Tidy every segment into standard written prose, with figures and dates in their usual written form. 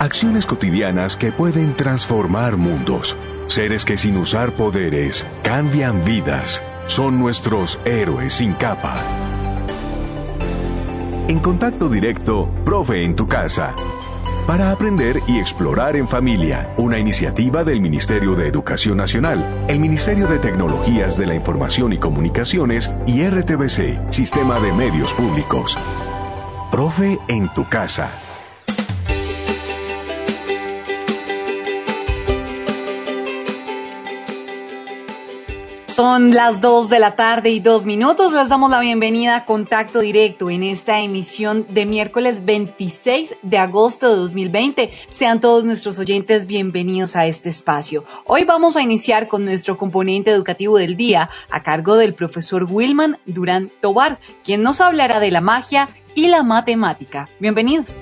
Acciones cotidianas que pueden transformar mundos. Seres que sin usar poderes cambian vidas. Son nuestros héroes sin capa. En Contacto Directo, Profe en tu casa. Para aprender y explorar en familia, una iniciativa del Ministerio de Educación Nacional, el Ministerio de Tecnologías de la Información y Comunicaciones y RTBC, Sistema de Medios Públicos. Profe en tu casa. Son las 2:02 p.m. Les damos la bienvenida a Contacto Directo en esta emisión de miércoles 26 de agosto de 2020. Sean todos nuestros oyentes bienvenidos a este espacio. Hoy vamos a iniciar con nuestro componente educativo del día a cargo del profesor Wilman Durán Tovar, quien nos hablará de la magia y la matemática. Bienvenidos.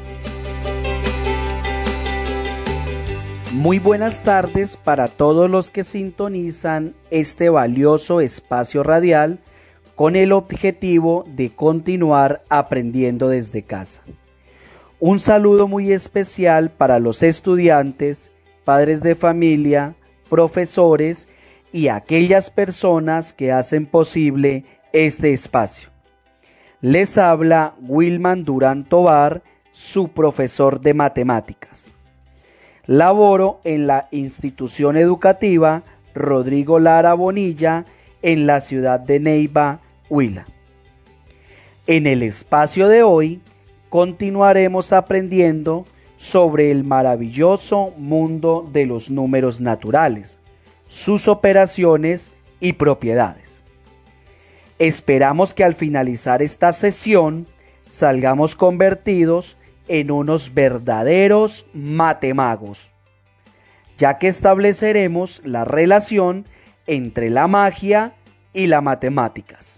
Muy buenas tardes para todos los que sintonizan este valioso espacio radial con el objetivo de continuar aprendiendo desde casa. Un saludo muy especial para los estudiantes, padres de familia, profesores y aquellas personas que hacen posible este espacio. Les habla Wilman Durán Tovar, su profesor de matemáticas. Laboro en la institución educativa Rodrigo Lara Bonilla en la ciudad de Neiva, Huila. En el espacio de hoy continuaremos aprendiendo sobre el maravilloso mundo de los números naturales, sus operaciones y propiedades. Esperamos que al finalizar esta sesión salgamos convertidos en unos verdaderos matemagos, ya que estableceremos la relación entre la magia y las matemáticas.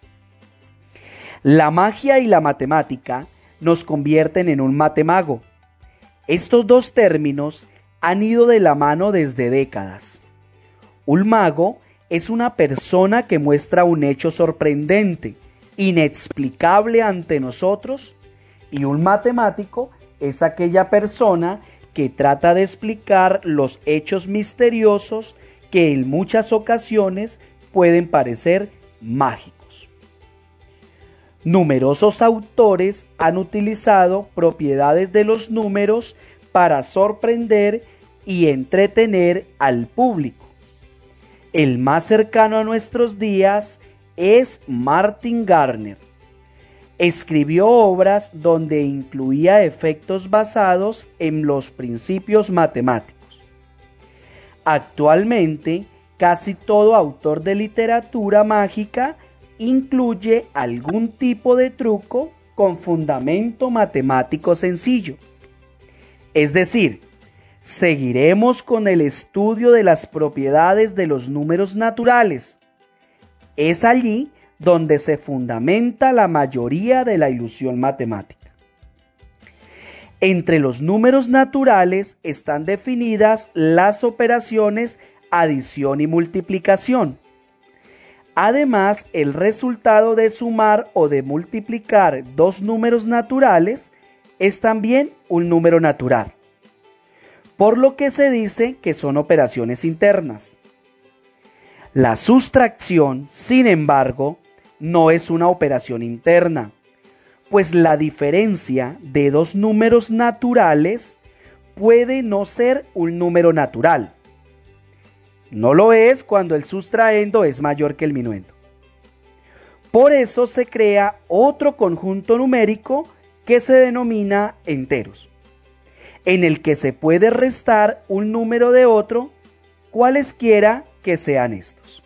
La magia y la matemática nos convierten en un matemago. Estos dos términos han ido de la mano desde décadas. Un mago es una persona que muestra un hecho sorprendente, inexplicable ante nosotros, y un matemático es aquella persona que trata de explicar los hechos misteriosos que en muchas ocasiones pueden parecer mágicos. Numerosos autores han utilizado propiedades de los números para sorprender y entretener al público. El más cercano a nuestros días es Martin Gardner. Escribió obras donde incluía efectos basados en los principios matemáticos. Actualmente, casi todo autor de literatura mágica incluye algún tipo de truco con fundamento matemático sencillo. Es decir, seguiremos con el estudio de las propiedades de los números naturales. Es allí donde se fundamenta la mayoría de la ilusión matemática. Entre los números naturales están definidas las operaciones adición y multiplicación. Además, el resultado de sumar o de multiplicar dos números naturales es también un número natural, por lo que se dice que son operaciones internas. La sustracción, sin embargo, no es una operación interna, pues la diferencia de dos números naturales puede no ser un número natural. No lo es cuando el sustraendo es mayor que el minuendo. Por eso se crea otro conjunto numérico que se denomina enteros, en el que se puede restar un número de otro, cualesquiera que sean estos.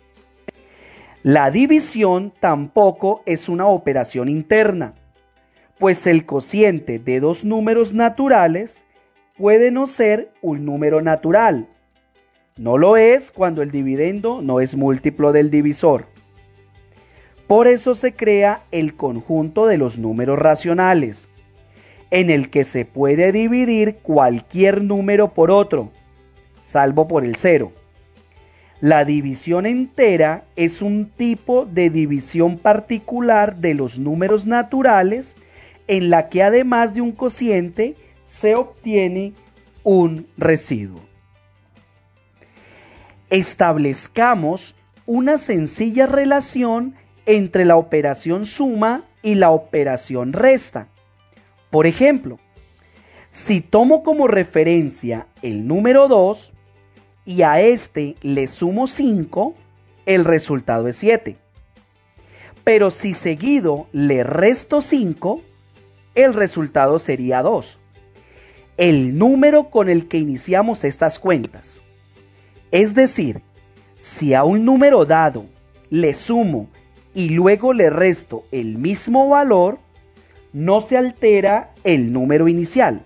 La división tampoco es una operación interna, pues el cociente de dos números naturales puede no ser un número natural. No lo es cuando el dividendo no es múltiplo del divisor. Por eso se crea el conjunto de los números racionales, en el que se puede dividir cualquier número por otro, salvo por el cero. La división entera es un tipo de división particular de los números naturales en la que además de un cociente se obtiene un residuo. Establezcamos una sencilla relación entre la operación suma y la operación resta. Por ejemplo, si tomo como referencia el número 2 y a este le sumo 5, el resultado es 7. Pero si seguido le resto 5, el resultado sería 2. El número con el que iniciamos estas cuentas. Es decir, si a un número dado le sumo y luego le resto el mismo valor, no se altera el número inicial.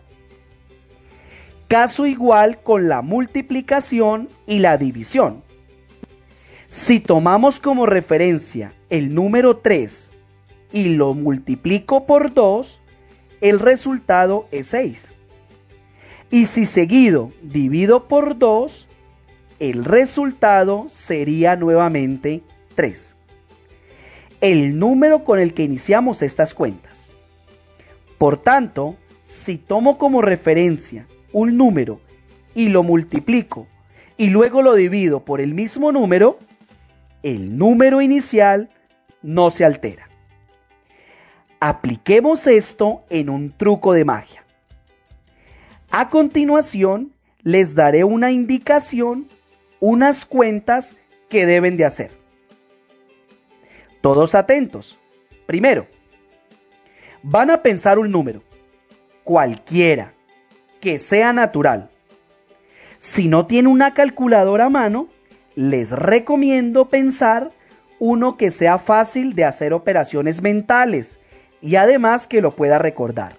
Caso igual con la multiplicación y la división. Si tomamos como referencia el número 3 y lo multiplico por 2, el resultado es 6. Y si seguido divido por 2, el resultado sería nuevamente 3. El número con el que iniciamos estas cuentas. Por tanto, si tomo como referencia un número y lo multiplico y luego lo divido por el mismo número, el número inicial no se altera. Apliquemos esto en un truco de magia. A continuación, les daré una indicación, unas cuentas que deben de hacer. Todos atentos. Primero, van a pensar un número, cualquiera, que sea natural. Si no tiene una calculadora a mano, les recomiendo pensar uno que sea fácil de hacer operaciones mentales y además que lo pueda recordar.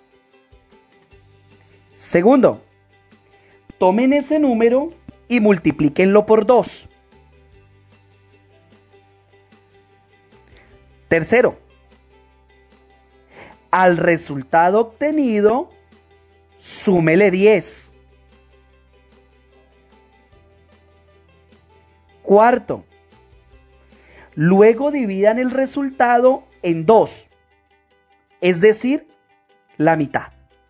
Segundo, tomen ese número y multiplíquenlo por 2. Tercero, al resultado obtenido, súmele 10. Cuarto, luego dividan el resultado en 2, es decir, la mitad.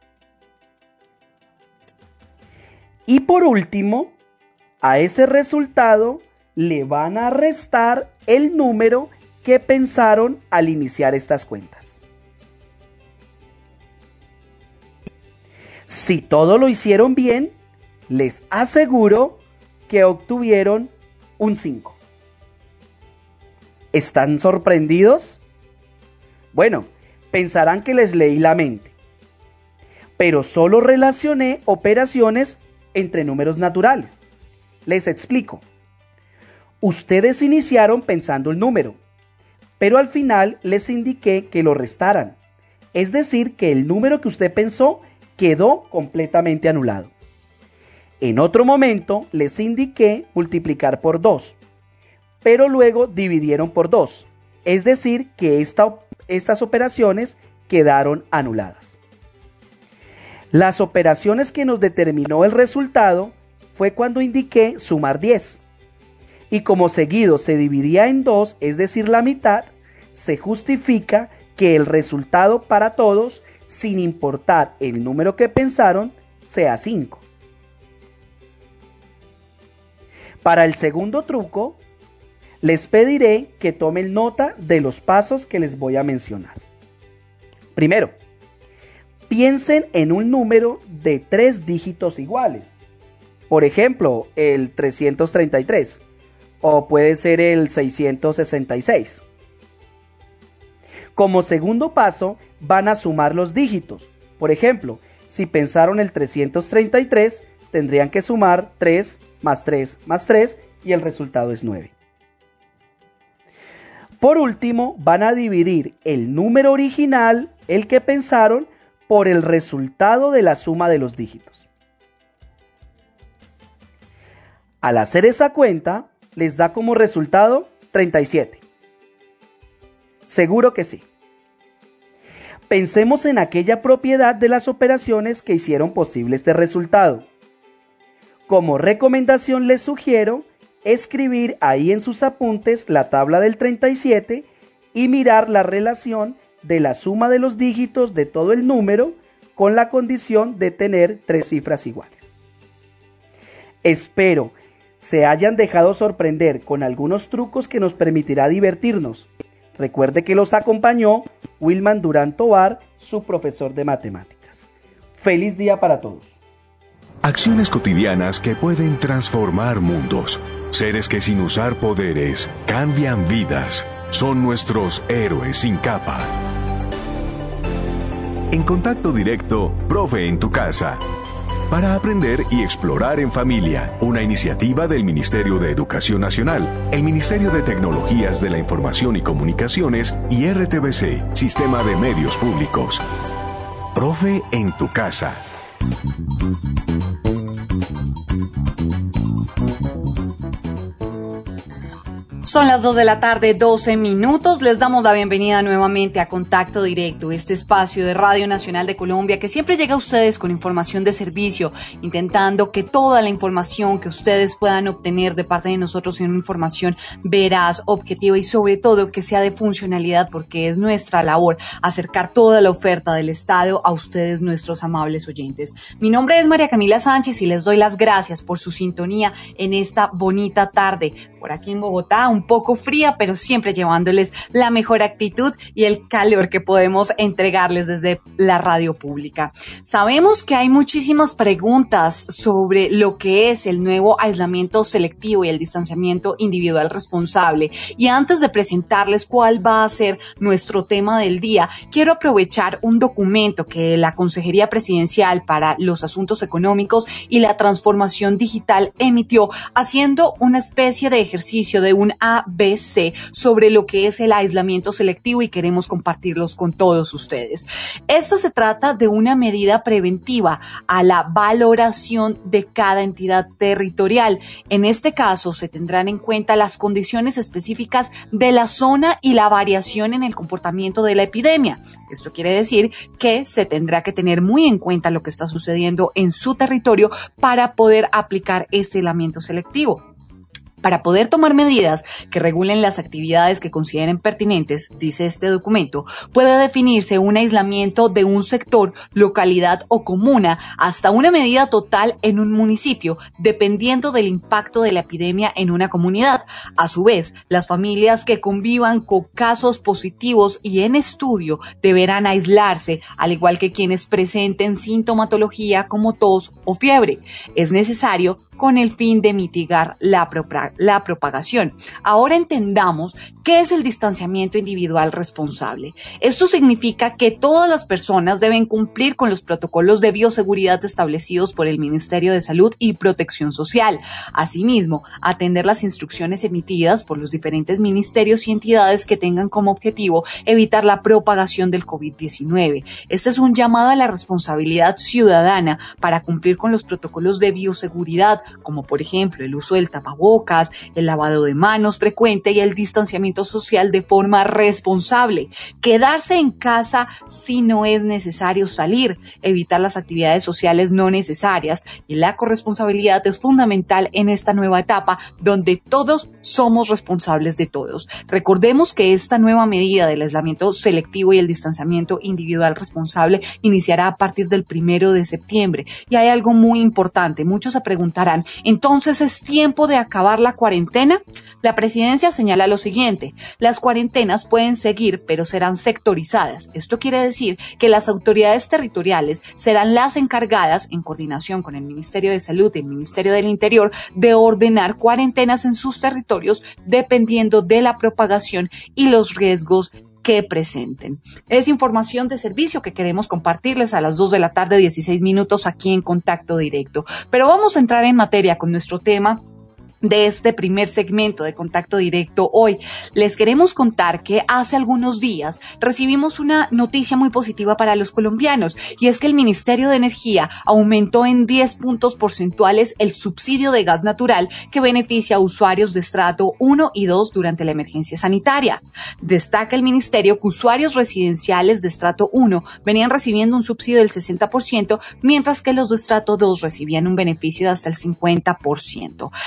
Y por último, a ese resultado le van a restar el número que pensaron al iniciar estas cuentas. Si todo lo hicieron bien, les aseguro que obtuvieron un 5. ¿Están sorprendidos? Bueno, pensarán que les leí la mente, pero solo relacioné operaciones entre números naturales. Les explico. Ustedes iniciaron pensando el número, pero al final les indiqué que lo restaran. Es decir, que el número que usted pensó quedó completamente anulado. En otro momento les indiqué multiplicar por 2, pero luego dividieron por 2. Es decir, que estas operaciones quedaron anuladas. Las operaciones que nos determinó el resultado fue cuando indiqué sumar 10. Y como seguido se dividía en 2, es decir, la mitad, se justifica que el resultado para todos, sin importar el número que pensaron, sea 5. Para el segundo truco, les pediré que tomen nota de los pasos que les voy a mencionar. Primero, piensen en un número de 3 dígitos iguales. Por ejemplo, el 333 o puede ser el 666. Como segundo paso, van a sumar los dígitos. Por ejemplo, si pensaron el 333, tendrían que sumar 3 más 3 más 3 y el resultado es 9. Por último, van a dividir el número original, el que pensaron, por el resultado de la suma de los dígitos. Al hacer esa cuenta, les da como resultado 37. Seguro que sí. Pensemos en aquella propiedad de las operaciones que hicieron posible este resultado. Como recomendación les sugiero escribir ahí en sus apuntes la tabla del 37 y mirar la relación de la suma de los dígitos de todo el número con la condición de tener 3 cifras iguales. Espero se hayan dejado sorprender con algunos trucos que nos permitirá divertirnos. Recuerde que los acompañó Wilman Durán Tovar, su profesor de matemáticas. ¡Feliz día para todos! Acciones cotidianas que pueden transformar mundos. Seres que sin usar poderes cambian vidas. Son nuestros héroes sin capa. En Contacto Directo, Profe en tu Casa. Para aprender y explorar en familia, una iniciativa del Ministerio de Educación Nacional, el Ministerio de Tecnologías de la Información y Comunicaciones y RTBC, Sistema de Medios Públicos. Profe en tu Casa. Son las 2 de la tarde, 12 minutos. Les damos la bienvenida nuevamente a Contacto Directo, este espacio de Radio Nacional de Colombia que siempre llega a ustedes con información de servicio, intentando que toda la información que ustedes puedan obtener de parte de nosotros sea una información veraz, objetiva y sobre todo que sea de funcionalidad, porque es nuestra labor acercar toda la oferta del Estado a ustedes, nuestros amables oyentes. Mi nombre es María Camila Sánchez y les doy las gracias por su sintonía en esta bonita tarde. Por aquí en Bogotá, un poco fría, pero siempre llevándoles la mejor actitud y el calor que podemos entregarles desde la radio pública. Sabemos que hay muchísimas preguntas sobre lo que es el nuevo aislamiento selectivo y el distanciamiento individual responsable. Y antes de presentarles cuál va a ser nuestro tema del día, quiero aprovechar un documento que la Consejería Presidencial para los Asuntos Económicos y la Transformación Digital emitió, haciendo una especie de ejercicio de un ABC sobre lo que es el aislamiento selectivo y queremos compartirlos con todos ustedes. Esto se trata de una medida preventiva a la valoración de cada entidad territorial. En este caso se tendrán en cuenta las condiciones específicas de la zona y la variación en el comportamiento de la epidemia. Esto quiere decir que se tendrá que tener muy en cuenta lo que está sucediendo en su territorio para poder aplicar ese aislamiento selectivo. Para poder tomar medidas que regulen las actividades que consideren pertinentes, dice este documento, puede definirse un aislamiento de un sector, localidad o comuna hasta una medida total en un municipio, dependiendo del impacto de la epidemia en una comunidad. A su vez, las familias que convivan con casos positivos y en estudio deberán aislarse, al igual que quienes presenten sintomatología como tos o fiebre. Es necesario con el fin de mitigar la propagación. Ahora entendamos qué es el distanciamiento individual responsable. Esto significa que todas las personas deben cumplir con los protocolos de bioseguridad establecidos por el Ministerio de Salud y Protección Social. Asimismo, atender las instrucciones emitidas por los diferentes ministerios y entidades que tengan como objetivo evitar la propagación del COVID-19. Este es un llamado a la responsabilidad ciudadana para cumplir con los protocolos de bioseguridad, como por ejemplo el uso del tapabocas, el lavado de manos frecuente y el distanciamiento social de forma responsable. Quedarse en casa si no es necesario salir, evitar las actividades sociales no necesarias y la corresponsabilidad es fundamental en esta nueva etapa donde todos somos responsables de todos. Recordemos que esta nueva medida del aislamiento selectivo y el distanciamiento individual responsable iniciará a partir del 1 de septiembre y hay algo muy importante. Muchos se preguntarán, ¿entonces es tiempo de acabar la cuarentena? La presidencia señala lo siguiente: las cuarentenas pueden seguir, pero serán sectorizadas. Esto quiere decir que las autoridades territoriales serán las encargadas, en coordinación con el Ministerio de Salud y el Ministerio del Interior, de ordenar cuarentenas en sus territorios dependiendo de la propagación y los riesgos que presenten. Es información de servicio que queremos compartirles a las 2 de la tarde, 16 minutos aquí en Contacto Directo. Pero vamos a entrar en materia con nuestro tema de este primer segmento de Contacto Directo. Hoy les queremos contar que hace algunos días recibimos una noticia muy positiva para los colombianos y es que el Ministerio de Energía aumentó en 10 puntos porcentuales el subsidio de gas natural que beneficia a usuarios de estrato 1 y 2 durante la emergencia sanitaria. Destaca el Ministerio que usuarios residenciales de estrato 1 venían recibiendo un subsidio del 60%, mientras que los de estrato 2 recibían un beneficio de hasta el 50%. ¿De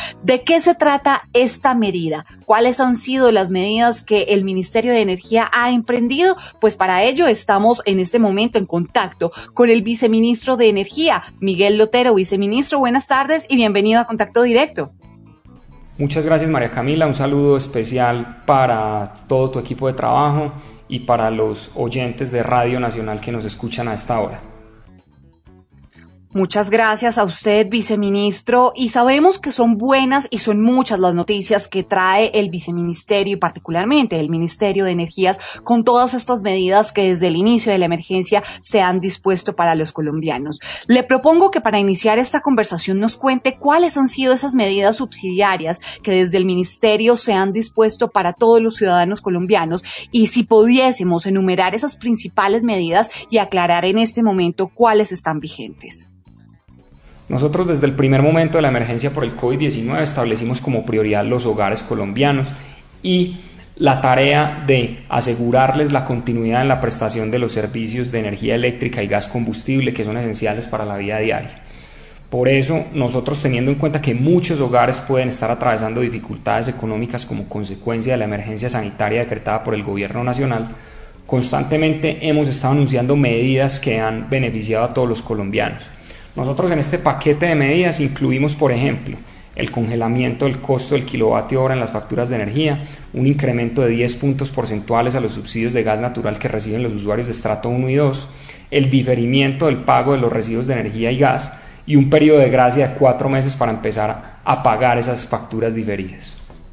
qué se trata esta medida? ¿Cuáles han sido las medidas que el Ministerio de Energía ha emprendido? Pues para ello estamos en este momento en contacto con el viceministro de Energía, Miguel Lotero. Viceministro, buenas tardes y bienvenido a Contacto Directo. Muchas gracias, María Camila. Un saludo especial para todo tu equipo de trabajo y para los oyentes de Radio Nacional que nos escuchan a esta hora. Muchas gracias a usted, viceministro, y sabemos que son buenas y son muchas las noticias que trae el viceministerio y particularmente el Ministerio de Energías con todas estas medidas que desde el inicio de la emergencia se han dispuesto para los colombianos. Le propongo que para iniciar esta conversación nos cuente cuáles han sido esas medidas subsidiarias que desde el ministerio se han dispuesto para todos los ciudadanos colombianos y si pudiésemos enumerar esas principales medidas y aclarar en este momento cuáles están vigentes. Nosotros desde el primer momento de la emergencia por el COVID-19 establecimos como prioridad los hogares colombianos y la tarea de asegurarles la continuidad en la prestación de los servicios de energía eléctrica y gas combustible que son esenciales para la vida diaria. Por eso, nosotros teniendo en cuenta que muchos hogares pueden estar atravesando dificultades económicas como consecuencia de la emergencia sanitaria decretada por el Gobierno Nacional, constantemente hemos estado anunciando medidas que han beneficiado a todos los colombianos. Nosotros en este paquete de medidas incluimos, por ejemplo, el congelamiento del costo del kilovatio hora en las facturas de energía, un incremento de 10 puntos porcentuales a los subsidios de gas natural que reciben los usuarios de estrato 1 y 2, el diferimiento del pago de los recibos de energía y gas y un periodo de gracia de 4 meses para empezar a pagar esas facturas diferidas.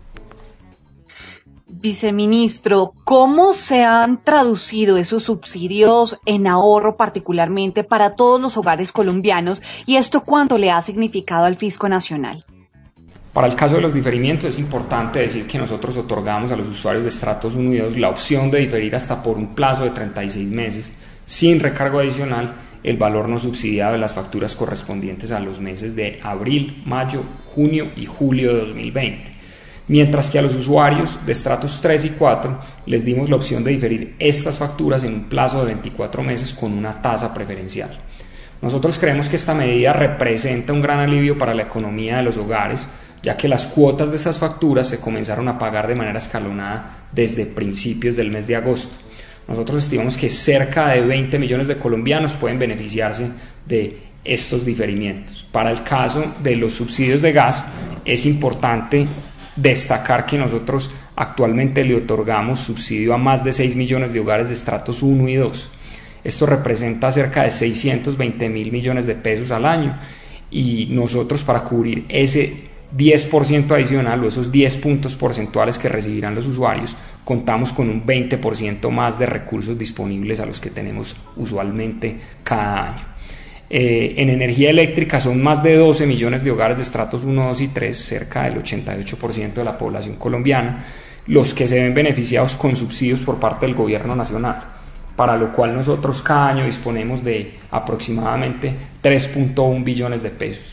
Viceministro, ¿cómo se han traducido esos subsidios en ahorro particularmente para todos los hogares colombianos y esto cuánto le ha significado al Fisco Nacional? Para el caso de los diferimientos es importante decir que nosotros otorgamos a los usuarios de estratos 1 y 2 la opción de diferir hasta por un plazo de 36 meses sin recargo adicional el valor no subsidiado de las facturas correspondientes a los meses de abril, mayo, junio y julio de 2020. Mientras que a los usuarios de estratos 3 y 4 les dimos la opción de diferir estas facturas en un plazo de 24 meses con una tasa preferencial. Nosotros creemos que esta medida representa un gran alivio para la economía de los hogares, ya que las cuotas de estas facturas se comenzaron a pagar de manera escalonada desde principios del mes de agosto. Nosotros estimamos que cerca de 20 millones de colombianos pueden beneficiarse de estos diferimientos. Para el caso de los subsidios de gas, es importante destacar que nosotros actualmente le otorgamos subsidio a más de 6 millones de hogares de estratos 1 y 2. Esto representa cerca de 620 mil millones de pesos al año y nosotros para cubrir ese 10% adicional o esos 10 puntos porcentuales que recibirán los usuarios, contamos con un 20% más de recursos disponibles a los que tenemos usualmente cada año. En energía eléctrica son más de 12 millones de hogares de estratos 1, 2 y 3, cerca del 88% de la población colombiana, los que se ven beneficiados con subsidios por parte del Gobierno Nacional, para lo cual nosotros cada año disponemos de aproximadamente 3.1 billones de pesos.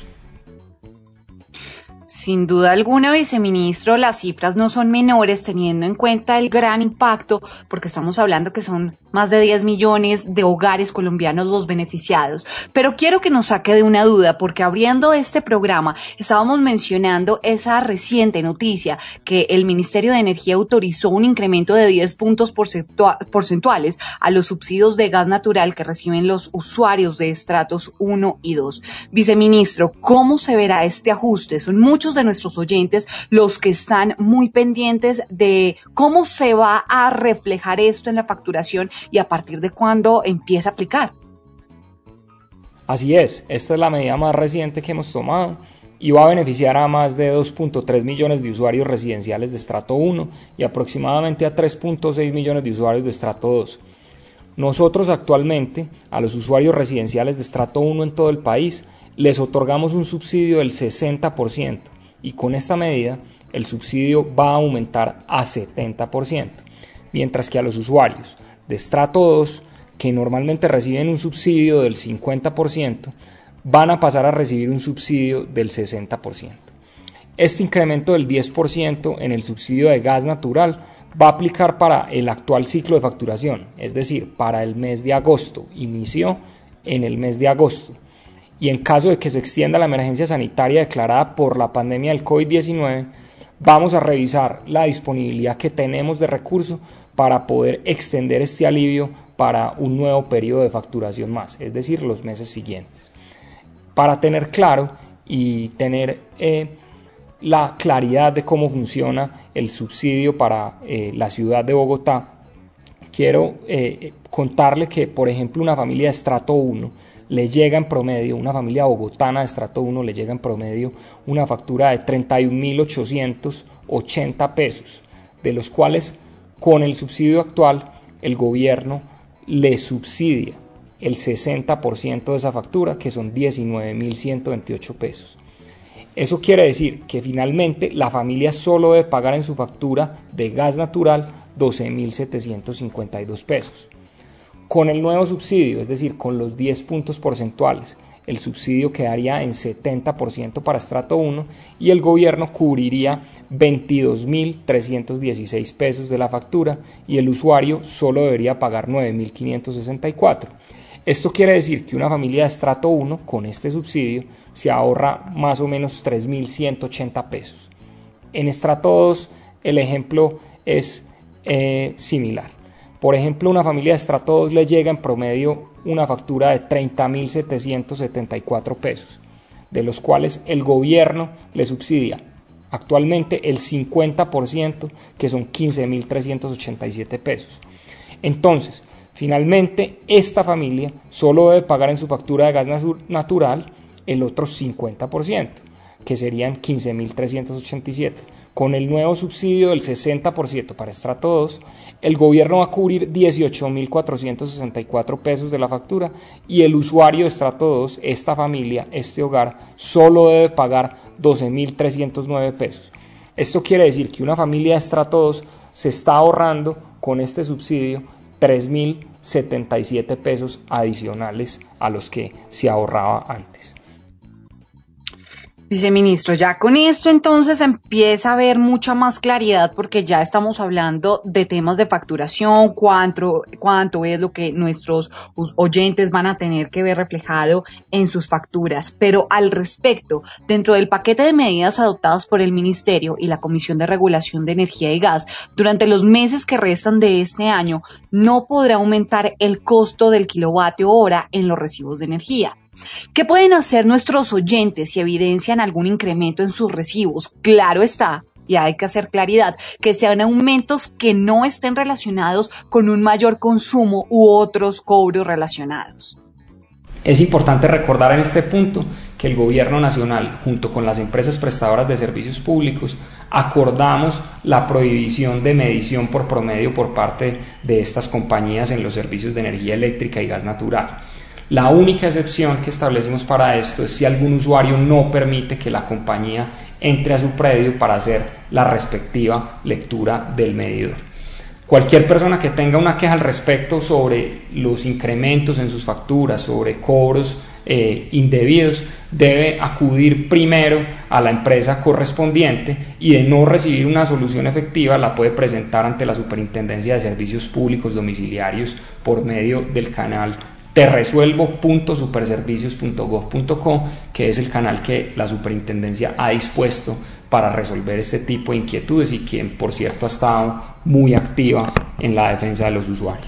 Sin duda alguna, viceministro, las cifras no son menores teniendo en cuenta el gran impacto, porque estamos hablando que son más de 10 millones de hogares colombianos los beneficiados. Pero quiero que nos saque de una duda, porque abriendo este programa estábamos mencionando esa reciente noticia que el Ministerio de Energía autorizó un incremento de 10 puntos porcentuales a los subsidios de gas natural que reciben los usuarios de estratos 1 y 2. Viceministro, ¿cómo se verá este ajuste? Son muchos de nuestros oyentes los que están muy pendientes de cómo se va a reflejar esto en la facturación y a partir de cuándo empieza a aplicar. Así es, esta es la medida más reciente que hemos tomado y va a beneficiar a más de 2.3 millones de usuarios residenciales de estrato 1 y aproximadamente a 3.6 millones de usuarios de estrato 2. Nosotros actualmente a los usuarios residenciales de estrato 1 en todo el país les otorgamos un subsidio del 60% y con esta medida el subsidio va a aumentar a 70%, mientras que a los usuarios de estrato 2, que normalmente reciben un subsidio del 50%, van a pasar a recibir un subsidio del 60%. Este incremento del 10% en el subsidio de gas natural va a aplicar para el actual ciclo de facturación, es decir, para el mes de agosto, inició en el mes de agosto, y en caso de que se extienda la emergencia sanitaria declarada por la pandemia del COVID-19, vamos a revisar la disponibilidad que tenemos de recursos para poder extender este alivio para un nuevo periodo de facturación más, es decir, los meses siguientes. Para tener claro y tener la claridad de cómo funciona el subsidio para la ciudad de Bogotá, quiero contarle que, por ejemplo, una familia de estrato 1 le llega en promedio, una familia bogotana de estrato 1 le llega en promedio una factura de 31.880 pesos, de los cuales con el subsidio actual el gobierno le subsidia el 60% de esa factura, que son 19.128 pesos. Eso quiere decir que finalmente la familia solo debe pagar en su factura de gas natural 12.752 pesos. Con el nuevo subsidio, es decir, con los 10 puntos porcentuales, el subsidio quedaría en 70% para estrato 1 y el gobierno cubriría 22.316 pesos de la factura y el usuario solo debería pagar 9.564. Esto quiere decir que una familia de estrato 1 con este subsidio se ahorra más o menos 3.180 pesos. En estrato 2 el ejemplo es similar. Por ejemplo, una familia de estrato 2 le llega en promedio una factura de 30.774 pesos, de los cuales el gobierno le subsidia actualmente el 50%, que son 15.387 pesos. Entonces, finalmente, esta familia solo debe pagar en su factura de gas natural el otro 50%, que serían 15.387. Con el nuevo subsidio del 60% para estrato 2, el gobierno va a cubrir 18.464 pesos de la factura y el usuario de estrato 2, esta familia, este hogar, solo debe pagar 12.309 pesos. Esto quiere decir que una familia de estrato 2 se está ahorrando con este subsidio 3.077 pesos adicionales a los que se ahorraba antes. Viceministro, ya con esto entonces empieza a haber mucha más claridad porque ya estamos hablando de temas de facturación, cuánto es lo que nuestros oyentes van a tener que ver reflejado en sus facturas. Pero al respecto, dentro del paquete de medidas adoptadas por el Ministerio y la Comisión de Regulación de Energía y Gas, durante los meses que restan de este año, no podrá aumentar el costo del kilovatio hora en los recibos de energía. ¿Qué pueden hacer nuestros oyentes si evidencian algún incremento en sus recibos? Claro está, y hay que hacer claridad, que sean aumentos que no estén relacionados con un mayor consumo u otros cobros relacionados. Es importante recordar en este punto que el Gobierno Nacional, junto con las empresas prestadoras de servicios públicos, acordamos la prohibición de medición por promedio por parte de estas compañías en los servicios de energía eléctrica y gas natural. La única excepción que establecemos para esto es si algún usuario no permite que la compañía entre a su predio para hacer la respectiva lectura del medidor. Cualquier persona que tenga una queja al respecto sobre los incrementos en sus facturas, sobre cobros indebidos, debe acudir primero a la empresa correspondiente y de no recibir una solución efectiva la puede presentar ante la Superintendencia de Servicios Públicos Domiciliarios por medio del canal terresuelvo.superservicios.gov.co, que es el canal que la superintendencia ha dispuesto para resolver este tipo de inquietudes y quien, por cierto, ha estado muy activa en la defensa de los usuarios.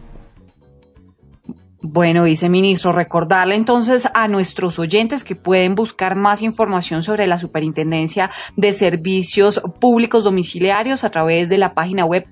Bueno, viceministro, recordarle entonces a nuestros oyentes que pueden buscar más información sobre la Superintendencia de Servicios Públicos Domiciliarios a través de la página web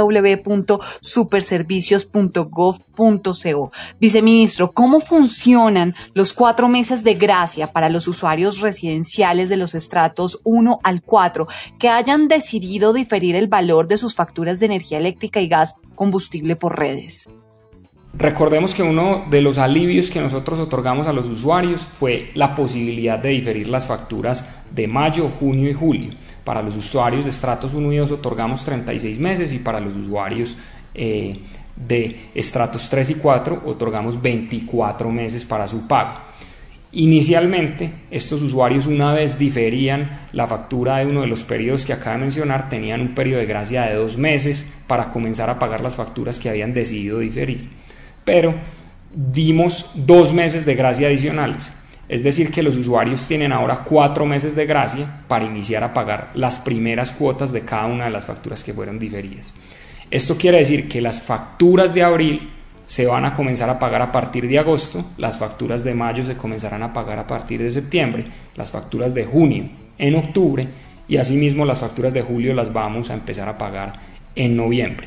www.superservicios.gov.co. Viceministro, ¿cómo funcionan los 4 meses de gracia para los usuarios residenciales de los estratos 1 al 4 que hayan decidido diferir el valor de sus facturas de energía eléctrica y gas combustible por redes? Recordemos que uno de los alivios que nosotros otorgamos a los usuarios fue la posibilidad de diferir las facturas de mayo, junio y julio. Para los usuarios de estratos 1 y 2 otorgamos 36 meses y para los usuarios de estratos 3 y 4 otorgamos 24 meses para su pago. Inicialmente, estos usuarios, una vez diferían la factura de uno de los periodos que acabo de mencionar, tenían un periodo de gracia de 2 meses para comenzar a pagar las facturas que habían decidido diferir. Pero dimos 2 meses de gracia adicionales. Es decir, que los usuarios tienen ahora 4 meses de gracia para iniciar a pagar las primeras cuotas de cada una de las facturas que fueron diferidas. Esto quiere decir que las facturas de abril se van a comenzar a pagar a partir de agosto, las facturas de mayo se comenzarán a pagar a partir de septiembre, las facturas de junio en octubre y asimismo las facturas de julio las vamos a empezar a pagar en noviembre.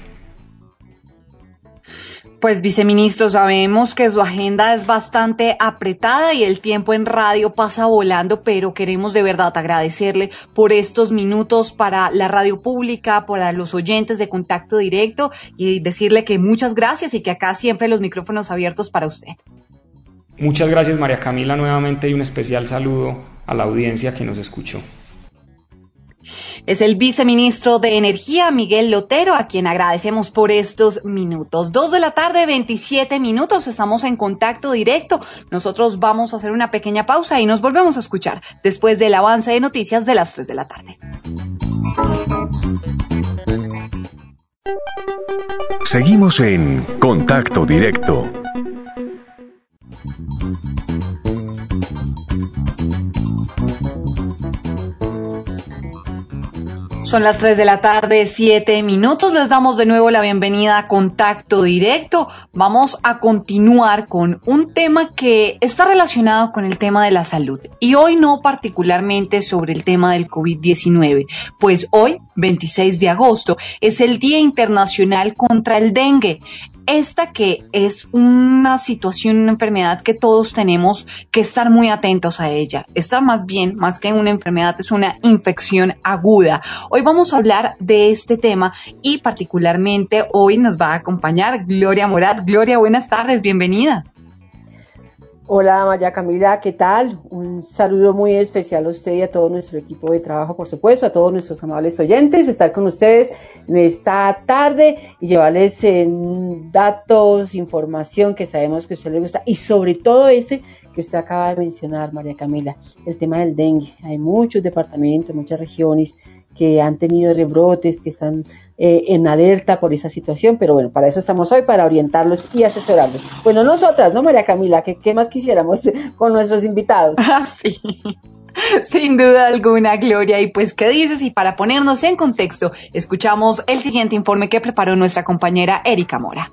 Pues viceministro, sabemos que su agenda es bastante apretada y el tiempo en radio pasa volando, pero queremos de verdad agradecerle por estos minutos para la radio pública, para los oyentes de Contacto Directo y decirle que muchas gracias y que acá siempre los micrófonos abiertos para usted. Muchas gracias, María Camila, nuevamente, y un especial saludo a la audiencia que nos escuchó. Es el viceministro de Energía, Miguel Lotero, a quien agradecemos por estos minutos. 2:27 p.m, estamos en Contacto Directo. Nosotros vamos a hacer una pequeña pausa y nos volvemos a escuchar después del avance de noticias de las 3 de la tarde. Seguimos en Contacto Directo. Son las 3 de la tarde, 7 minutos. Les damos de nuevo la bienvenida a Contacto Directo. Vamos a continuar con un tema que está relacionado con el tema de la salud. Y hoy no particularmente sobre el tema del COVID-19, pues hoy, 26 de agosto, es el Día Internacional contra el Dengue. Esta que es una situación, una enfermedad que todos tenemos que estar muy atentos a ella. Esta más bien, más que una enfermedad, es una infección aguda. Hoy vamos a hablar de este tema y particularmente hoy nos va a acompañar Gloria Morat. Gloria, buenas tardes, bienvenida. Hola María Camila, ¿qué tal? Un saludo muy especial a usted y a todo nuestro equipo de trabajo, por supuesto, a todos nuestros amables oyentes, estar con ustedes en esta tarde y llevarles datos, información que sabemos que a usted le gusta y sobre todo ese que usted acaba de mencionar, María Camila, el tema del dengue. Hay muchos departamentos, muchas regiones que han tenido rebrotes, que están en alerta por esa situación, pero bueno, para eso estamos hoy, para orientarlos y asesorarlos. Bueno, nosotras, ¿no, María Camila? ¿Qué más quisiéramos con nuestros invitados? Ah, sí. Sin duda alguna, Gloria. Y pues, ¿qué dices? Y para ponernos en contexto, escuchamos el siguiente informe que preparó nuestra compañera Erika Mora.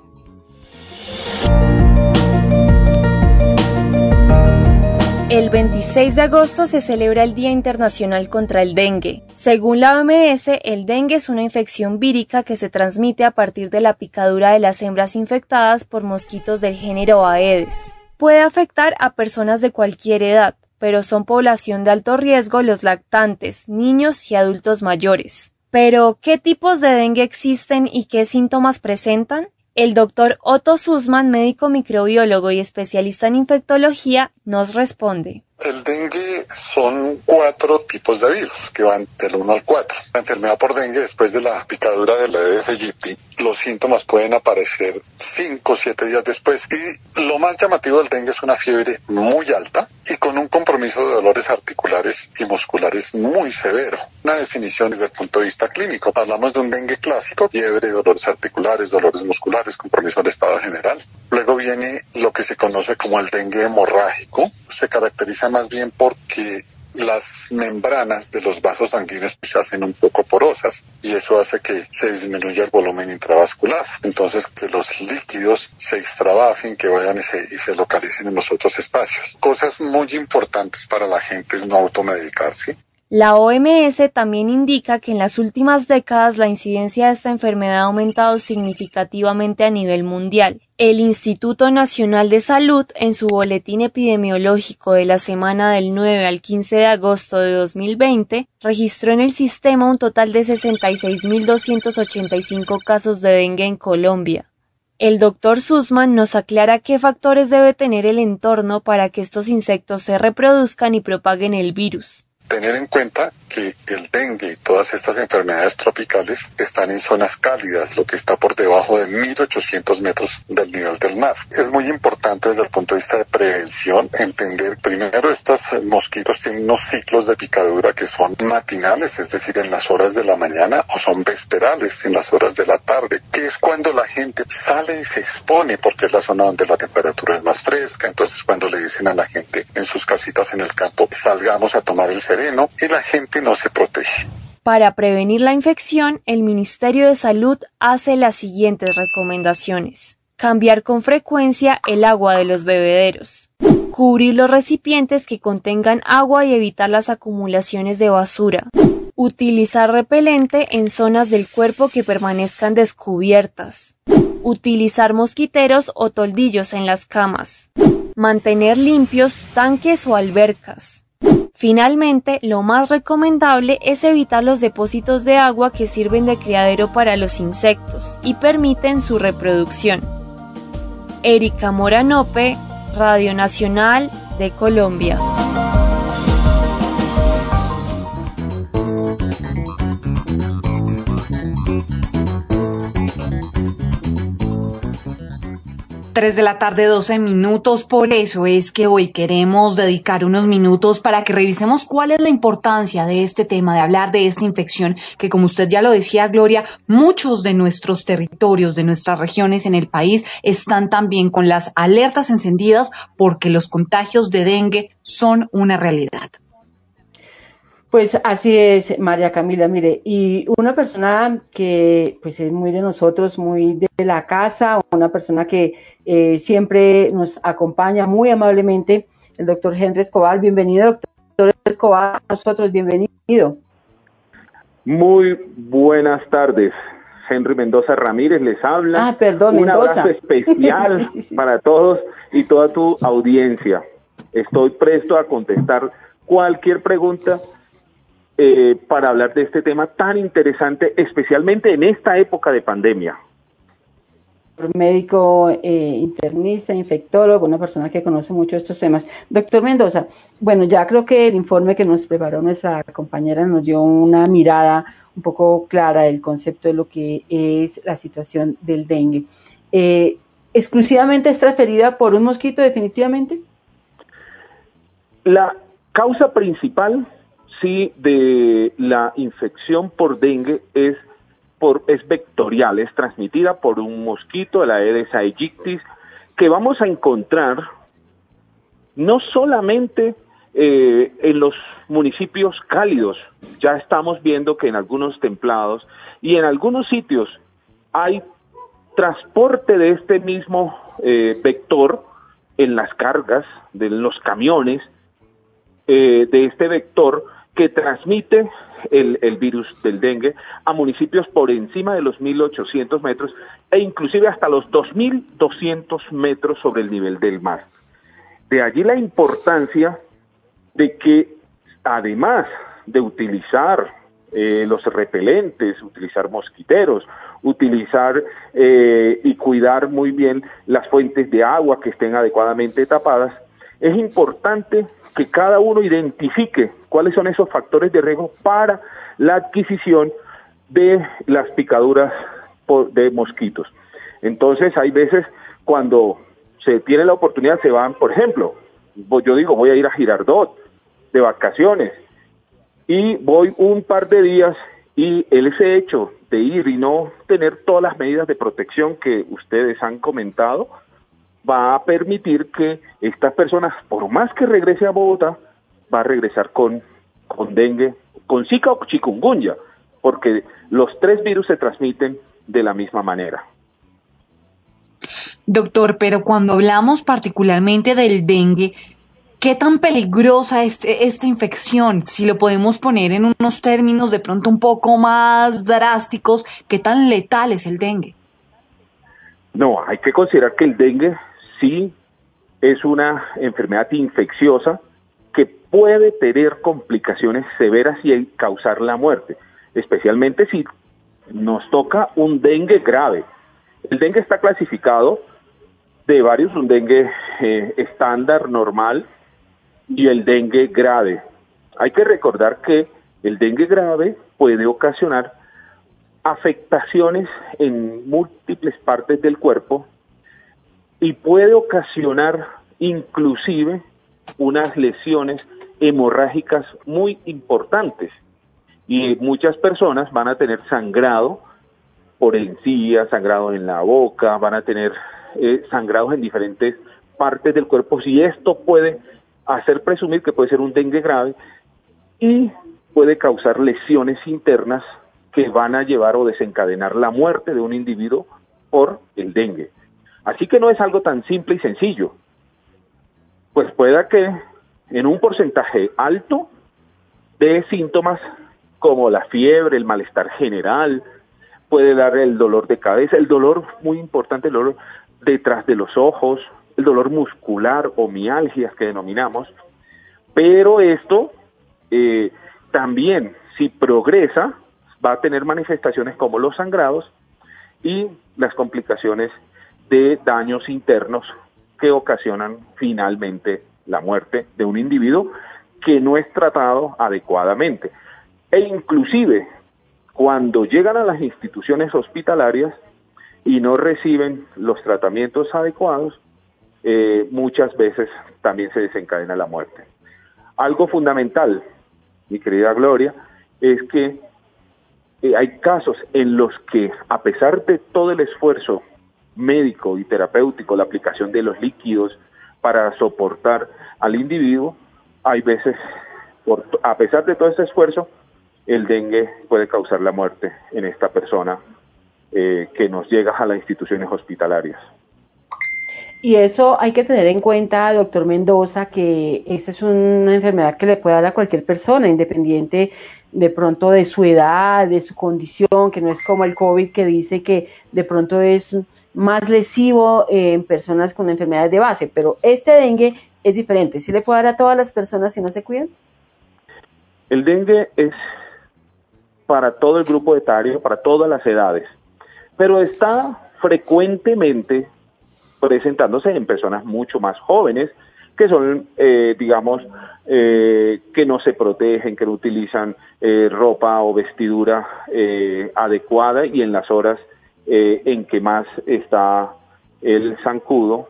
El 26 de agosto se celebra el Día Internacional contra el Dengue. Según la OMS, el dengue es una infección vírica que se transmite a partir de la picadura de las hembras infectadas por mosquitos del género Aedes. Puede afectar a personas de cualquier edad, pero son población de alto riesgo los lactantes, niños y adultos mayores. Pero, ¿qué tipos de dengue existen y qué síntomas presentan? El doctor Otto Sussman, médico microbiólogo y especialista en infectología, nos responde. El dengue son 4 tipos de virus que van del 1 al 4. La enfermedad por dengue, después de la picadura de la Aedes aegypti, los síntomas pueden aparecer 5 o 7 días después. Y lo más llamativo del dengue es una fiebre muy alta y con un compromiso de dolores articulares y musculares muy severo. Una definición desde el punto de vista clínico. Hablamos de un dengue clásico, fiebre, dolores articulares, dolores musculares, compromiso del estado general. Luego viene lo que se conoce como el dengue hemorrágico. Se caracteriza más bien porque las membranas de los vasos sanguíneos se hacen un poco porosas y eso hace que se disminuya el volumen intravascular. Entonces que los líquidos se extravasen, que vayan y se localicen en los otros espacios. Cosas muy importantes para la gente es no automedicarse. La OMS también indica que en las últimas décadas la incidencia de esta enfermedad ha aumentado significativamente a nivel mundial. El Instituto Nacional de Salud, en su boletín epidemiológico de la semana del 9 al 15 de agosto de 2020, registró en el sistema un total de 66.285 casos de dengue en Colombia. El doctor Sussman nos aclara qué factores debe tener el entorno para que estos insectos se reproduzcan y propaguen el virus. Tener en cuenta que el dengue y todas estas enfermedades tropicales están en zonas cálidas, lo que está por debajo de 1.800 metros del nivel del mar. Es muy importante desde el punto de vista de prevención entender primero estos mosquitos tienen unos ciclos de picadura que son matinales, es decir, en las horas de la mañana, o son vesperales, en las horas de la tarde, que es cuando la gente sale y se expone porque es la zona donde la temperatura es más fresca. Entonces cuando le dicen a la gente en sus casitas en el campo, salgamos a tomar el sereno, y la gente no se protege. Para prevenir la infección, el Ministerio de Salud hace las siguientes recomendaciones. Cambiar con frecuencia el agua de los bebederos. Cubrir los recipientes que contengan agua y evitar las acumulaciones de basura. Utilizar repelente en zonas del cuerpo que permanezcan descubiertas. Utilizar mosquiteros o toldillos en las camas. Mantener limpios tanques o albercas. Finalmente, lo más recomendable es evitar los depósitos de agua que sirven de criadero para los insectos y permiten su reproducción. Erika Moranope, Radio Nacional de Colombia. Tres de la tarde, 12 minutos. Por eso es que hoy queremos dedicar unos minutos para que revisemos cuál es la importancia de este tema, de hablar de esta infección, que como usted ya lo decía, Gloria, muchos de nuestros territorios, de nuestras regiones en el país están también con las alertas encendidas porque los contagios de dengue son una realidad. Pues así es, María Camila, mire, y una persona que pues es muy de nosotros, muy de la casa, una persona que siempre nos acompaña muy amablemente, el doctor Henry Escobar. Bienvenido, doctor Escobar, a nosotros, bienvenido. Muy buenas tardes. Henry Mendoza Ramírez les habla. Perdón, un Mendoza. abrazo especial sí. Para todos y toda tu audiencia. Estoy presto a contestar cualquier pregunta para hablar de este tema tan interesante, especialmente en esta época de pandemia. Médico, internista, infectólogo, una persona que conoce mucho estos temas. Doctor Mendoza, bueno, ya creo que el informe que nos preparó nuestra compañera nos dio una mirada un poco clara del concepto de lo que es la situación del dengue. ¿Exclusivamente es transferida por un mosquito definitivamente? La causa principal, sí, de la infección por dengue es vectorial, es transmitida por un mosquito, la Aedes aegypti, que vamos a encontrar no solamente en los municipios cálidos, ya estamos viendo que en algunos templados y en algunos sitios hay transporte de este mismo vector en las cargas de los camiones, de este vector que transmite el virus del dengue a municipios por encima de los 1.800 metros e inclusive hasta los 2.200 metros sobre el nivel del mar. De allí la importancia de que, además de utilizar los repelentes, utilizar mosquiteros, utilizar y cuidar muy bien las fuentes de agua que estén adecuadamente tapadas, es importante que cada uno identifique cuáles son esos factores de riesgo para la adquisición de las picaduras de mosquitos. Entonces, hay veces cuando se tiene la oportunidad, se van, por ejemplo, yo digo, voy a ir a Girardot de vacaciones y voy un par de días y ese hecho de ir y no tener todas las medidas de protección que ustedes han comentado, va a permitir que estas personas, por más que regrese a Bogotá, va a regresar con dengue, con Zika o chikungunya, porque los tres virus se transmiten de la misma manera. Doctor, pero cuando hablamos particularmente del dengue, ¿qué tan peligrosa es esta infección? Si lo podemos poner en unos términos de pronto un poco más drásticos, ¿qué tan letal es el dengue? No, hay que considerar que el dengue sí es una enfermedad infecciosa que puede tener complicaciones severas y causar la muerte, especialmente si nos toca un dengue grave. El dengue está clasificado de varios, un dengue estándar, normal, y el dengue grave. Hay que recordar que el dengue grave puede ocasionar afectaciones en múltiples partes del cuerpo y puede ocasionar inclusive unas lesiones hemorrágicas muy importantes. Y muchas personas van a tener sangrado por encías, sangrado en la boca, van a tener sangrados en diferentes partes del cuerpo. Si esto puede hacer presumir que puede ser un dengue grave y puede causar lesiones internas que van a llevar o desencadenar la muerte de un individuo por el dengue. Así que no es algo tan simple y sencillo. Pues pueda que en un porcentaje alto de síntomas como la fiebre, el malestar general, puede dar el dolor de cabeza, el dolor muy importante, el dolor detrás de los ojos, el dolor muscular o mialgias que denominamos, pero esto también, si progresa, va a tener manifestaciones como los sangrados y las complicaciones de daños internos que ocasionan finalmente la muerte de un individuo que no es tratado adecuadamente. E inclusive, cuando llegan a las instituciones hospitalarias y no reciben los tratamientos adecuados, muchas veces también se desencadena la muerte. Algo fundamental, mi querida Gloria, es que hay casos en los que, a pesar de todo el esfuerzo médico y terapéutico, la aplicación de los líquidos para soportar al individuo, hay veces, a pesar de todo ese esfuerzo, el dengue puede causar la muerte en esta persona que nos llega a las instituciones hospitalarias. Y eso hay que tener en cuenta, doctor Mendoza, que esa es una enfermedad que le puede dar a cualquier persona, independiente de pronto de su edad, de su condición, que no es como el COVID que dice que de pronto es más lesivo en personas con enfermedades de base, pero este dengue es diferente. ¿Sí le puede dar a todas las personas si no se cuidan? El dengue es para todo el grupo etario, para todas las edades, pero está frecuentemente presentándose en personas mucho más jóvenes, que son, que no se protegen, que no utilizan ropa o vestidura adecuada y en las horas en que más está el zancudo,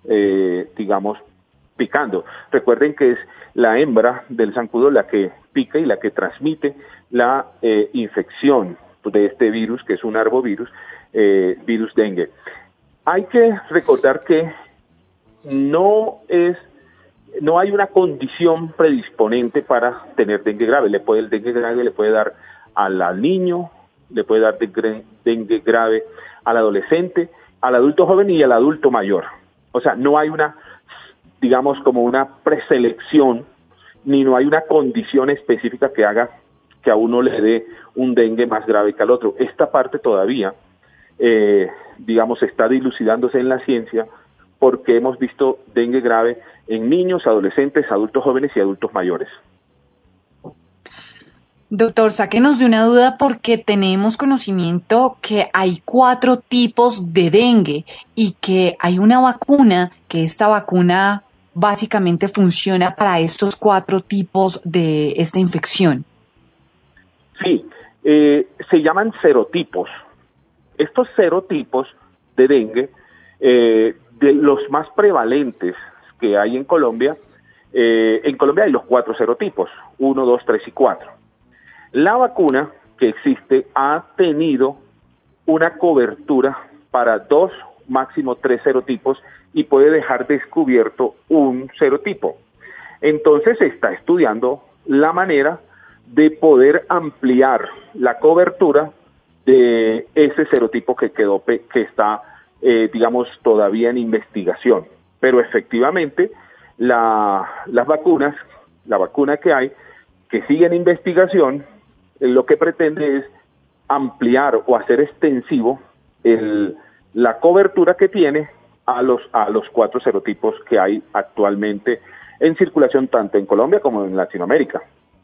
picando. Recuerden que es la hembra del zancudo la que pica y la que transmite la infección de este virus, que es un arbovirus, virus dengue. Hay que recordar que no hay una condición predisponente para tener dengue grave. El dengue grave le puede dar al niño, le puede dar dengue grave al adolescente, al adulto joven y al adulto mayor. O sea, no hay una, como una preselección, ni no hay una condición específica que haga que a uno le dé un dengue más grave que al otro. Esta parte todavía está dilucidándose en la ciencia, porque hemos visto dengue grave en niños, adolescentes, adultos jóvenes y adultos mayores. Doctor, sáquenos de una duda porque tenemos conocimiento que hay 4 tipos de dengue y que hay una vacuna, que esta vacuna básicamente funciona para estos 4 tipos de esta infección. Sí, se llaman serotipos. Estos serotipos de dengue, de los más prevalentes que hay en Colombia hay los 4 serotipos, 1, 2, 3 y 4. La vacuna que existe ha tenido una cobertura para 2, máximo 3 serotipos y puede dejar descubierto un serotipo. Entonces se está estudiando la manera de poder ampliar la cobertura de ese serotipo que está, todavía en investigación. Pero efectivamente, las vacunas, la vacuna que hay, que sigue en investigación, lo que pretende es ampliar o hacer extensivo la cobertura que tiene a los 4 serotipos que hay actualmente en circulación tanto en Colombia como en Latinoamérica.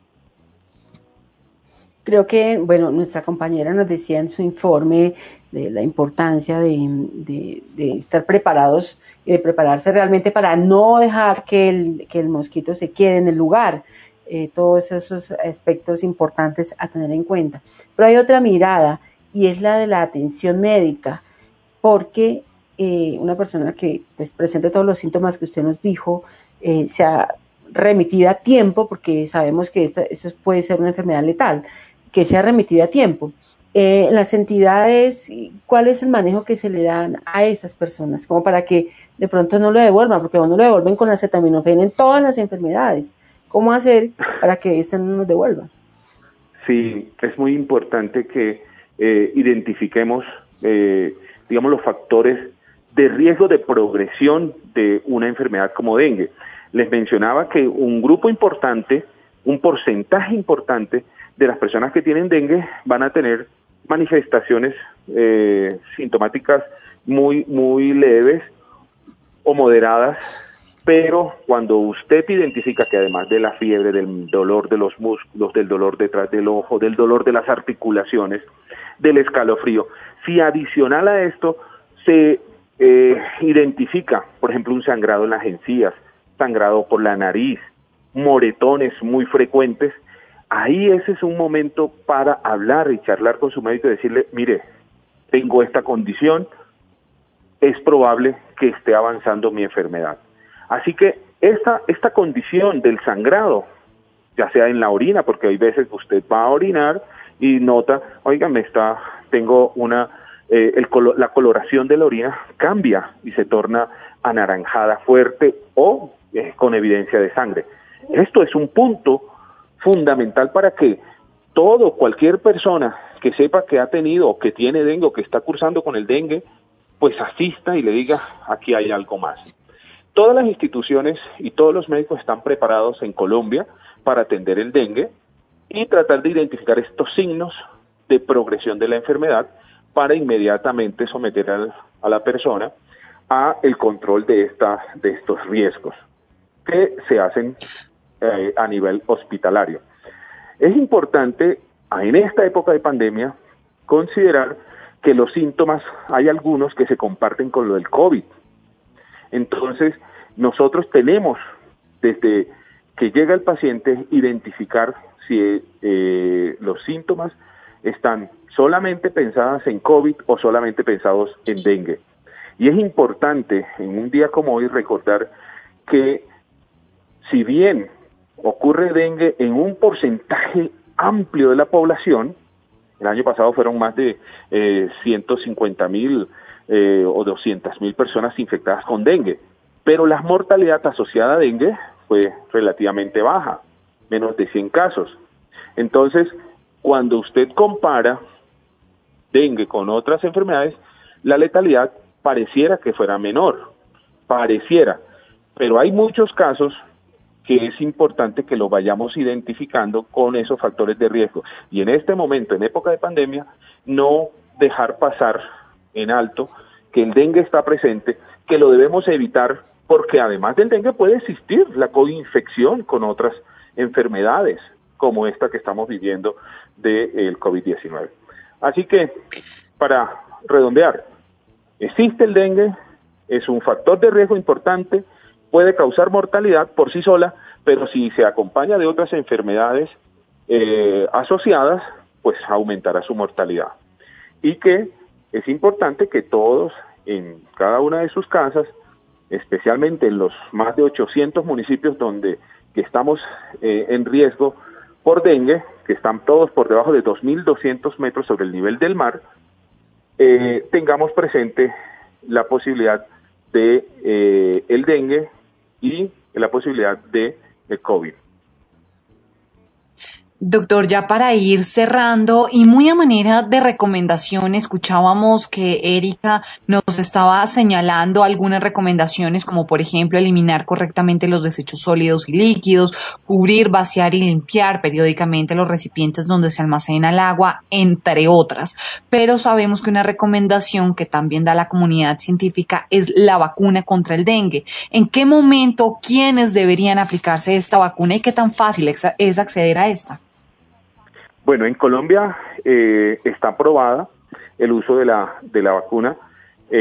Creo que, nuestra compañera nos decía en su informe de la importancia de estar preparados y de prepararse realmente para no dejar que el mosquito se quede en el lugar. todos esos aspectos importantes a tener en cuenta. Pero hay otra mirada y es la de la atención médica, porque una persona que pues, presente todos los síntomas que usted nos dijo, sea remitida a tiempo, porque sabemos que eso puede ser una enfermedad letal, que sea remitida a tiempo. Las entidades, ¿cuál es el manejo que se le dan a esas personas? Como para que de pronto no lo devuelvan, porque cuando lo devuelven con acetaminofén en todas las enfermedades. ¿Cómo hacer para que esta no nos devuelvan? Sí, es muy importante que identifiquemos, digamos, los factores de riesgo de progresión de una enfermedad como dengue. Les mencionaba que un grupo importante, un porcentaje importante de las personas que tienen dengue van a tener manifestaciones sintomáticas muy leves o moderadas, pero cuando usted identifica que además de la fiebre, del dolor de los músculos, del dolor detrás del ojo, del dolor de las articulaciones, del escalofrío, si adicional a esto se identifica, por ejemplo, un sangrado en las encías, sangrado por la nariz, moretones muy frecuentes, ahí ese es un momento para hablar y charlar con su médico y decirle, mire, tengo esta condición, es probable que esté avanzando mi enfermedad. Así que esta condición del sangrado, ya sea en la orina, porque hay veces usted va a orinar y nota, oiga, tengo la coloración de la orina cambia y se torna anaranjada fuerte o con evidencia de sangre. Esto es un punto fundamental para que cualquier persona que sepa que ha tenido o que tiene dengue o que está cursando con el dengue, pues asista y le diga, aquí hay algo más. Todas las instituciones y todos los médicos están preparados en Colombia para atender el dengue y tratar de identificar estos signos de progresión de la enfermedad para inmediatamente someter a la persona a el control de estos riesgos que se hacen a nivel hospitalario. Es importante en esta época de pandemia considerar que los síntomas, hay algunos que se comparten con lo del COVID. Entonces, nosotros tenemos, desde que llega el paciente, identificar si los síntomas están solamente pensados en COVID o solamente pensados en dengue. Y es importante, en un día como hoy, recordar que si bien ocurre dengue en un porcentaje amplio de la población, el año pasado fueron más de 150,000 o 200,000 personas infectadas con dengue, pero la mortalidad asociada a dengue fue relativamente baja, menos de 100 casos. Entonces, cuando usted compara dengue con otras enfermedades, la letalidad pareciera que fuera menor, pero hay muchos casos que es importante que lo vayamos identificando con esos factores de riesgo. Y en este momento, en época de pandemia, no dejar pasar en alto que el dengue está presente, que lo debemos evitar, porque además del dengue puede existir la coinfección con otras enfermedades, como esta que estamos viviendo del COVID-19. Así que, para redondear, existe el dengue, es un factor de riesgo importante, puede causar mortalidad por sí sola, pero si se acompaña de otras enfermedades asociadas, pues aumentará su mortalidad. Y que es importante que todos, en cada una de sus casas, especialmente en los más de 800 municipios que estamos en riesgo por dengue, que están todos por debajo de 2.200 metros sobre el nivel del mar, tengamos presente la posibilidad de el dengue y la posibilidad de el COVID. Doctor, ya para ir cerrando y muy a manera de recomendación, escuchábamos que Erika nos estaba señalando algunas recomendaciones como por ejemplo eliminar correctamente los desechos sólidos y líquidos, cubrir, vaciar y limpiar periódicamente los recipientes donde se almacena el agua, entre otras. Pero sabemos que una recomendación que también da la comunidad científica es la vacuna contra el dengue. ¿En qué momento quiénes deberían aplicarse esta vacuna y qué tan fácil es acceder a esta? Bueno, en Colombia está aprobada el uso de la vacuna,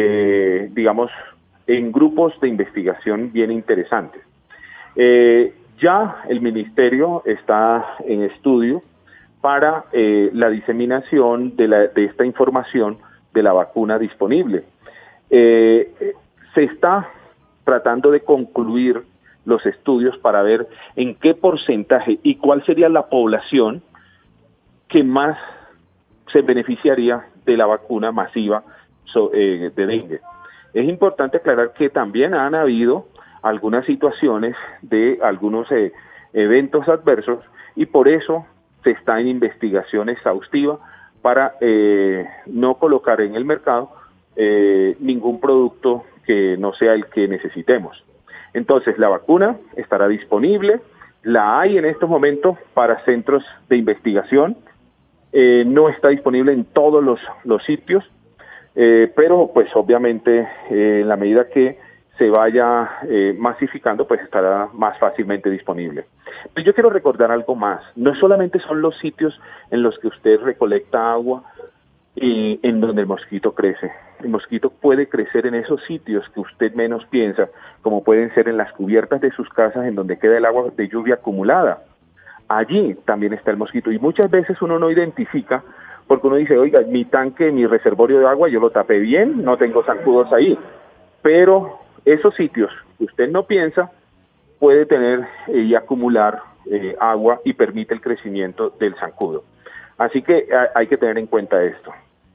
digamos, en grupos de investigación bien interesantes. Ya el ministerio está en estudio para la diseminación de esta información de la vacuna disponible. Se está tratando de concluir los estudios para ver en qué porcentaje y cuál sería la población que más se beneficiaría de la vacuna masiva de dengue. Es importante aclarar que también han habido algunas situaciones de algunos eventos adversos y por eso se está en investigación exhaustiva para no colocar en el mercado ningún producto que no sea el que necesitemos. Entonces, la vacuna estará disponible, la hay en estos momentos para centros de investigación, no está disponible en todos los sitios, pero pues obviamente en la medida que se vaya masificando, pues estará más fácilmente disponible. Pero yo quiero recordar algo más, no solamente son los sitios en los que usted recolecta agua y en donde el mosquito crece. El mosquito puede crecer en esos sitios que usted menos piensa, como pueden ser en las cubiertas de sus casas en donde queda el agua de lluvia acumulada. Allí también está el mosquito y muchas veces uno no identifica porque uno dice, oiga, mi tanque, mi reservorio de agua, yo lo tapé bien, no tengo zancudos ahí. Pero esos sitios que usted no piensa puede tener y acumular agua y permite el crecimiento del zancudo. Así que hay que tener en cuenta esto.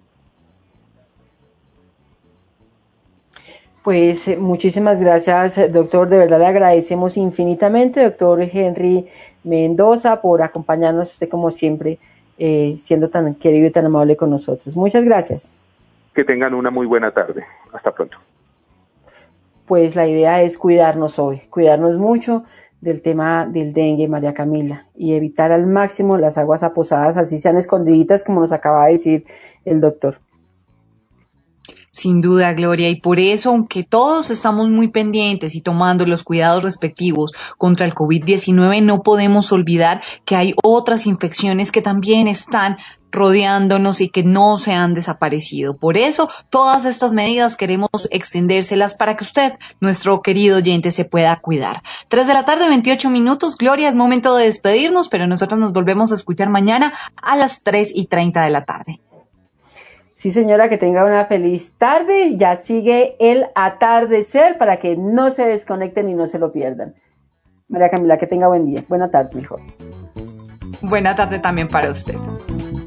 Pues muchísimas gracias, doctor. De verdad le agradecemos infinitamente, doctor Henry Mendoza, por acompañarnos, usted como siempre, siendo tan querido y tan amable con nosotros. Muchas gracias. Que tengan una muy buena tarde. Hasta pronto. Pues la idea es cuidarnos hoy, cuidarnos mucho del tema del dengue, María Camila, y evitar al máximo las aguas aposadas, así sean escondiditas, como nos acaba de decir el doctor. Sin duda, Gloria, y por eso, aunque todos estamos muy pendientes y tomando los cuidados respectivos contra el COVID-19, no podemos olvidar que hay otras infecciones que también están rodeándonos y que no se han desaparecido. Por eso, todas estas medidas queremos extendérselas para que usted, nuestro querido oyente, se pueda cuidar. 3:28 p.m, Gloria, es momento de despedirnos, pero nosotros nos volvemos a escuchar mañana a las 3:30 p.m. Sí, señora, que tenga una feliz tarde. Ya sigue el atardecer para que no se desconecten y no se lo pierdan. María Camila, que tenga buen día. Buena tarde, mejor. Buena tarde también para usted.